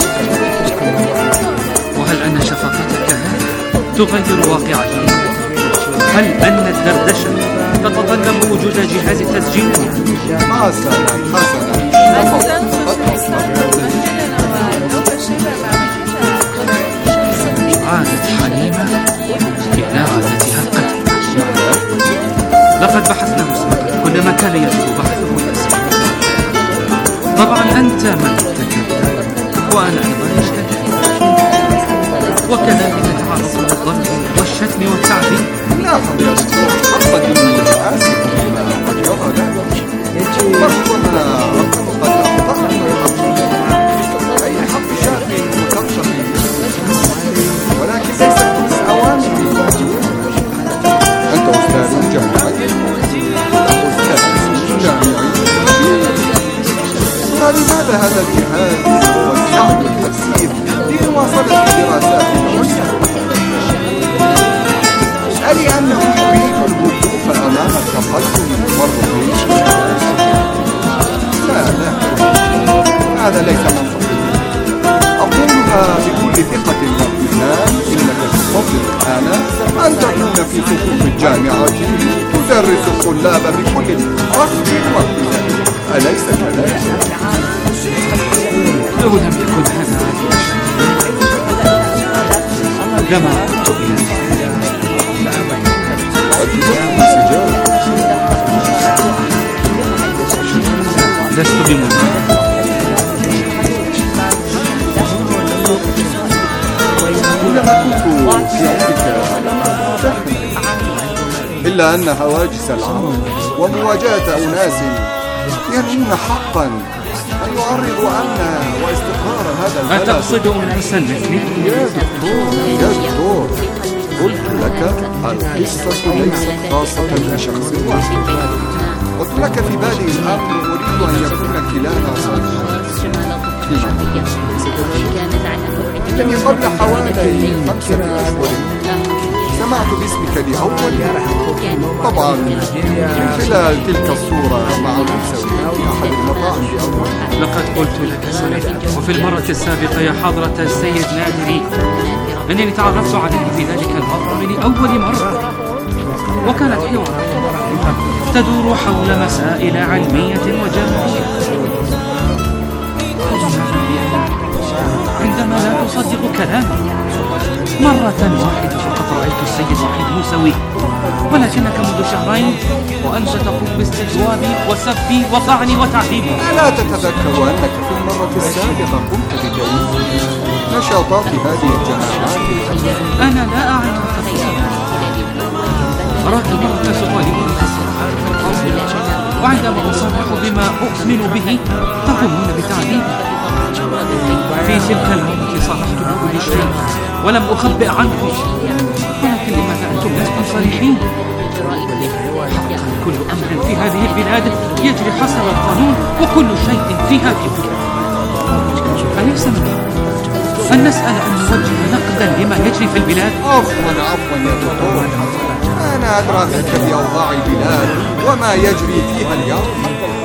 وهل أن شفقتك هذه تغير واقعتي؟ هل أن الدردشة تتطلب وجود جهاز تسجيل؟ حسنا حسنا. عادت حليمة إلى عادتها القديمة. لقد بحثنا مسبقا كل ما كان يجب بحثه يسير. طبعا أنت من تكلم وأنا أيضا اشتكيت، وكذلك تعرض للضرب والشتم والتعذيب. لاحظ يا دكتور، أقصد أنني آسف لما قد جرى ذلك. ربما قد أخطأت في حق أي حق شافي وتقشف، ولكن ليست كل أوامري واجبة. أنت أستاذ جامعي، أستاذ جامعي. فلماذا هذا الجهاز والسعي والتفسير لمواصلة الدراسات العليا؟ لأنه يريد الوقوف أمام التقدم والرقي. لا لا، هذا ليس منطقي. أقولها بكل ثقة واطمئنان. إنك تفضل الآن أن تكون في صفوف الجامعة تدرس الطلاب بكل رفض واطمئنان، أليس كذلك؟ لو لم يكن هذا لما عدت إلى لست بمنى. كلما كنت في عمرك إلا أن هواجس العمر ومواجهة أناس ينمون حقا أن يعرضوا عنا واستقرار هذا البلد. أتقصد أناسا مثلي؟ يا دكتور يا دكتور، قلت لك القصة ليست خاصة بشخص واحد. قلت لك في بالي الأمر أريد أن يكون كلانا صالحا. إنني قبل حوالي خمسة أشهر سمعت باسمك لأول مرة، طبعا من خلال تلك الصورة مع موسوي في أحد المطاعم بأول. لقد قلت لك سابقا وفي المرة السابقة يا حضرة السيد نادري أنني تعرفت عليه في ذلك المطعم لأول مرة، وكانت حوارات تدور حول مسائل علمية وجامعية. عندما لا تصدق كلامي، مرة واحدة فقط رأيت السيد وحيد موسوي، ولكنك منذ شهرين وأنت تقوم باستجوابي وسبي وطعني وتعذيبي. ألا تتذكر أنك في المرة السابقة قمت بجريمة نشاطات هذه الجماعات؟ أنا لا أعرف التفاصيل. أراك مرة تطالبني بالصراحة وعندما أصرح بما أؤمن به تقومون بتعذيبي. في تلك المرة صرحت بكل شيء ولم أخبئ عنكم، ولكن لماذا أنتم لستم صريحين؟ حقا كل أمر في هذه البلاد يجري حسب القانون وكل شيء فيها كفر. أليس من أن نسأل أن نوجه نقدا لما يجري في البلاد؟ عفوا عفوا يا دكتور، أنا أدرى منك بأوضاع البلاد وما يجري فيها اليوم.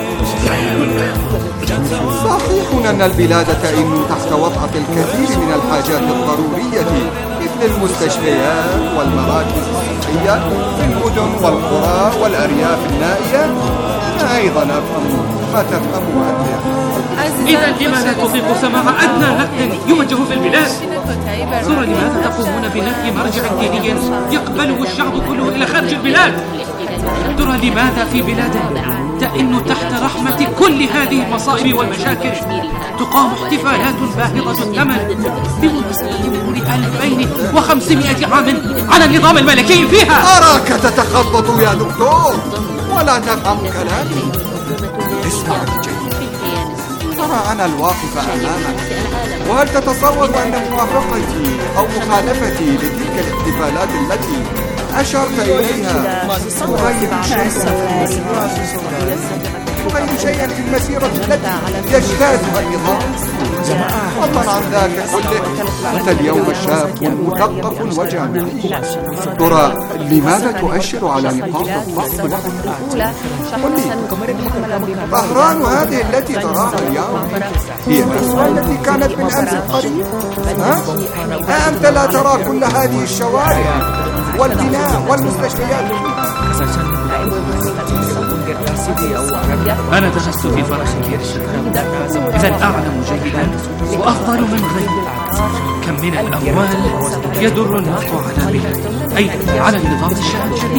صحيح أن البلاد تئن تحت وطأة الكثير من الحاجات الضرورية مثل المستشفيات والمراكز الصحية في المدن والقرى والأرياف النائية. أنا أيضا أفهم ما تفهمه أنت. إذا لما لا تطيق سماع أدنى نقد يوجه في البلاد؟ ترى لماذا تقومون بنفي مرجع ديني يقبله الشعب كله إلى خارج البلاد؟ ترى لماذا في بلاد تئن تحت رحمة كل هذه المصائب والمشاكل تقام احتفالات باهظة الثمن بمناسبة مرور ألفين وخمسمائة عام على النظام الملكي فيها؟ أراك تتخبط يا دكتور ولا تفهم كلامي. اسمعني جيدا، ترى أنا الواقف أمامك، وهل تتصور أن موافقتي أو مخالفتي لتلك الاحتفالات التي أشرت إليها تغير شيئا تغير شيئا في المسيرة التي يجتازها النظام؟ فضلا عن ذاك كله، أنت اليوم شاب مثقف وجامعي، ترى لماذا تؤشر على نقاط الضعف والخطأ؟ قل لي، طهران هذه التي تراها اليوم هي نفسها التي كانت من أمس قريب؟ ها؟ أنت لا ترى كل هذه الشوارع والبناء والمستشفيات؟ أنا دخلت في فرح كبير إذا أعلم جيدا وأفضل من غيري كم من الأموال يدر النفط على بلاد، أي على النظام الشديد.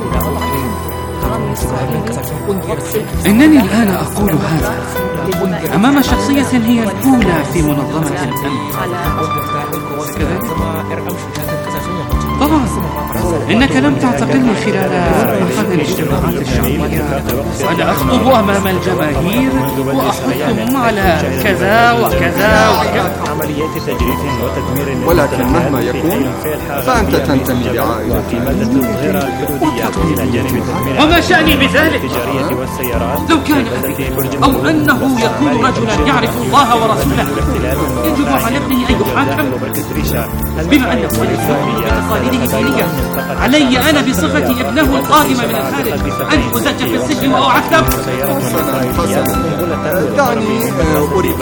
إنني الآن أقول هذا أمام شخصية هي الأولى في منظمة الأمن. طبعا إنك لم تعتقلني خلال هذه الاجتماعات الشعبية وأنا أخطب أمام الجماهير وأحثهم على كذا وكذا وكذا، ولكن مهما يكون فأنت تنتمي لعائلة. وما شأني بذلك؟ لو كان أبي أو أنه يكون رجلا يعرف الله ورسوله يجب على ابنه أن يحاكم، بما أن والده دينية علي أنا بصفتي ابنه القادم من الخارج أن أزج في السجن وأعذب. دعني أريد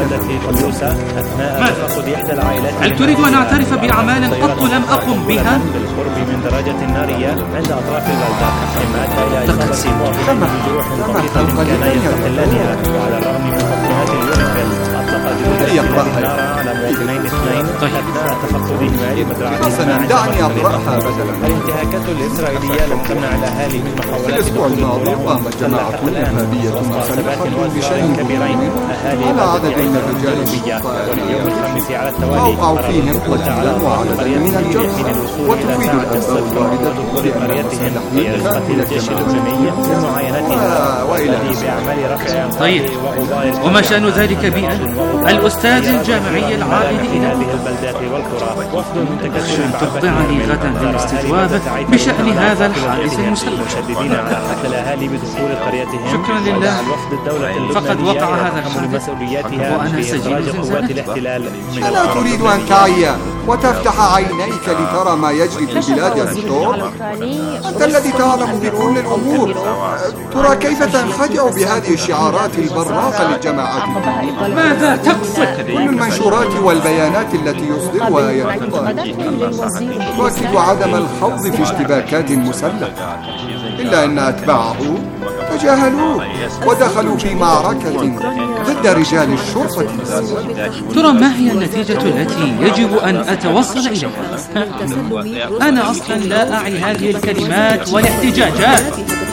هل تريد أن أعترف بأعمال قط لم أقم بها؟ من درجة نارية عند أطراف البلدة لقد كما كما كان يستقلانها، وعلى الرغم من تقديمات اليونيفيل أطلق جنود النار على مواطنين اثنين أثناء تفقدهما لمزرعة حسنا دعني أقرأها بدلا. الانتهاكات الإسرائيلية لم تمنع الأهالي من محاولات الأسبوع الماضي قامت جماعة إرهابية مسلحة بشن كبيرين على عدد من الرجال واليوم الخامس على التوالي أوقعوا فيهم قتيلا وعددا من الجرحى، وتفيد الأنباء الواردة بأن قتل الجيش الأردني لمعاينتها والذي بأعمال رفع طيب، وما شأن ذلك بي الأستاذ الجامعي العابد إلى هذه البلدات والقرى وفد متكثر تخضعني غدا للاستجواب بشأن هذا الحادث المسلح، مشددين على حث الأهالي بدخول قريتهم. شكرا لله، الوفد الدولة اللبنانية فقد وقع هذا الحادث مسؤولياتها في إخراج قوات الاحتلال من ألا تريد أن تعي وتفتح عينيك لترى ما يجري في البلاد يا دكتور؟ أنت الذي تعلم بكل الأمور، ترى كيف تنخدع بهذه الشعارات البراقة للجماعات؟ ماذا تقصد؟ كل المنشورات والبيانات التي يصدرها يتبع تؤكد عدم الخوض في اشتباكات مسلحة، إلا أن أتباعه تجاهلوه ودخلوا في معركة ضد رجال الشرطة. ترى ما هي النتيجة التي يجب أن أتوصل إليها؟ أنا أصلا لا أعي هذه الكلمات والاحتجاجات.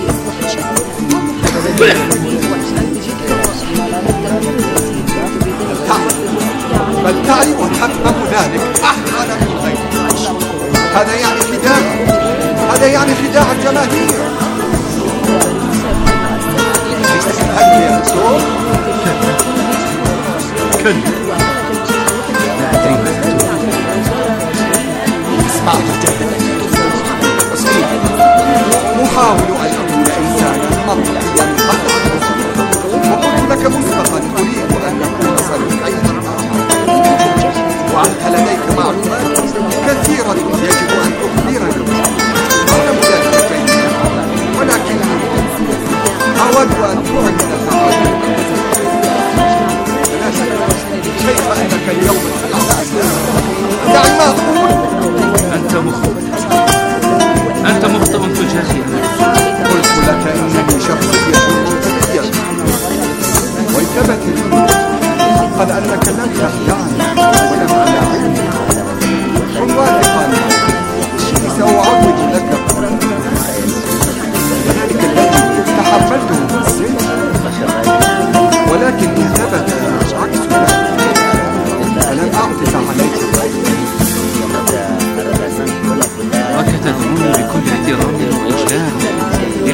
بل تعي وتفهم ذلك أحسن من غيرك. هذا يعني خداع، هذا يعني خداع الجماهير. هل يا دكتور؟ كلا لا أدري ما تقول. اسمع محاول أن أكون إنسانا منطقيا قطعا، وقلت لك مسبقا أريد أن أكون صريحا.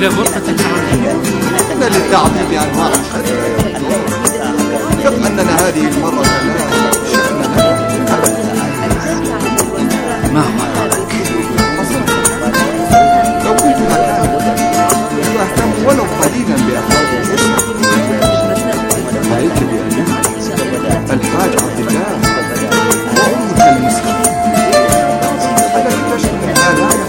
إلى غرفة التعذيب. إن للتعذيب أنواع شتى. ثق أننا هذه المرة لا شأن لنا. ما مقالك؟ لو كنت مكانك أهتم ولو قليلا بأخلاق الاسم. عليك بأبيك الحاج عبد الله وأمك المسكين التي تشهد الآلاء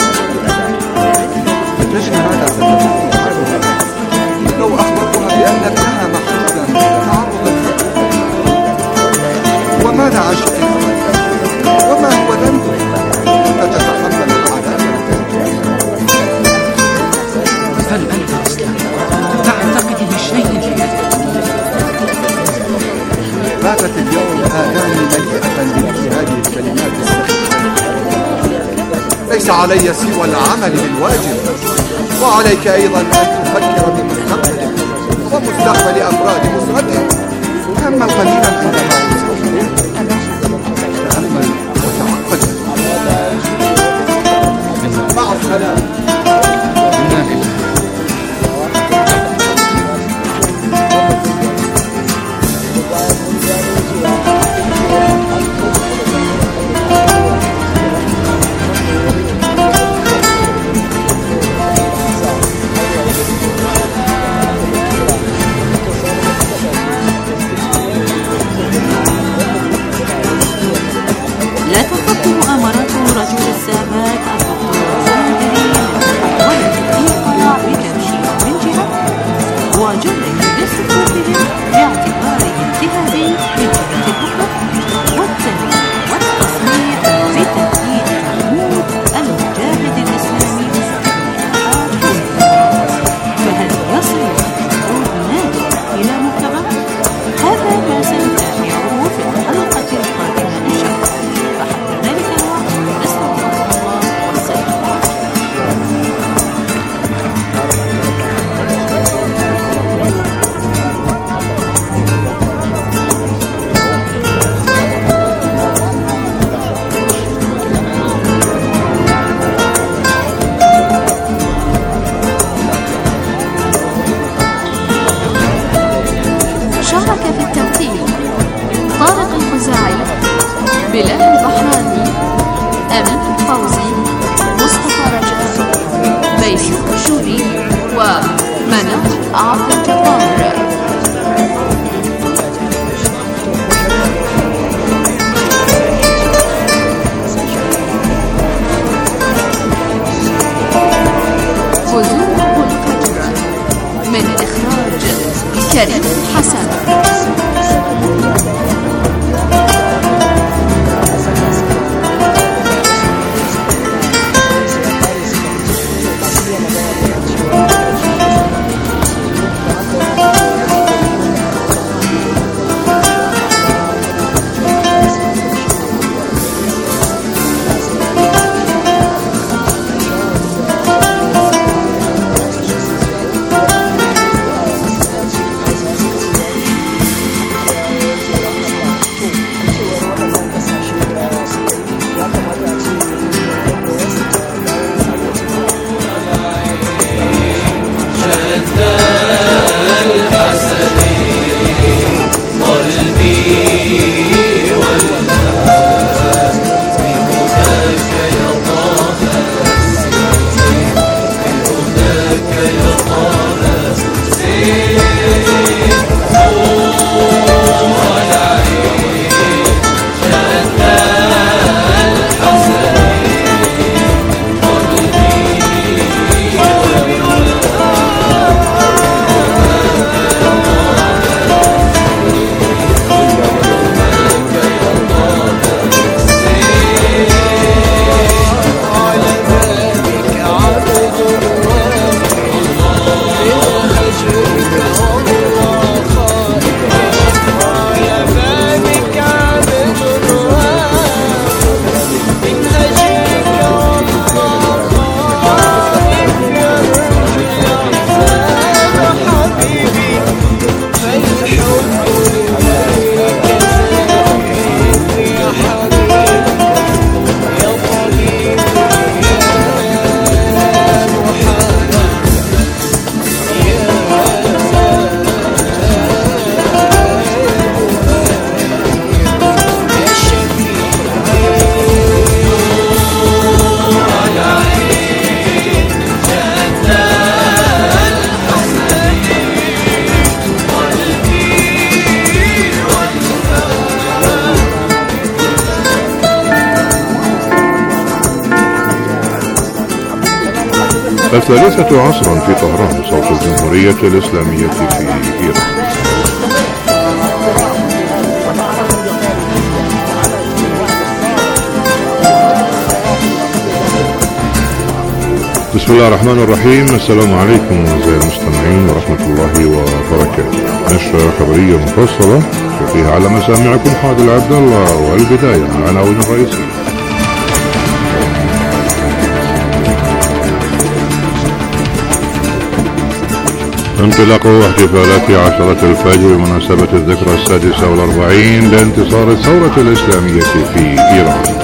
تجد هذا ستكون حالها لو أخبرتها بأن ابنها محدودا تعرض الفتح. وماذا عن شأنها وما هو ذنبه أن تتحمل العذاب؟ هل أنت أصلا تعتقد بشيء في يدك؟ باتت اليوم آذاني مليئة بمثل هذه الكلمات السخيفة. ليس علي سوى العمل بالواجب، وعليك أيضا أن تفكر بمستقبلك ومستقبل أفراد أسرتك. تأمل قليلا عندما تسافرون، تأمل وتعقل. مع السلامة. الثالثة عصرا في طهران، صوت الجمهورية الإسلامية في إيران. بسم الله الرحمن الرحيم. السلام عليكم أعزائي المستمعين ورحمة الله وبركاته. نشرة خبرية مفصلة وفيها على مسامعكم عادل عبد الله، والبداية مع العناوين الرئيسية. انطلاق احتفالات عشرة الفجر بمناسبة الذكرى السادسة والأربعين لانتصار الثورة الإسلامية في إيران.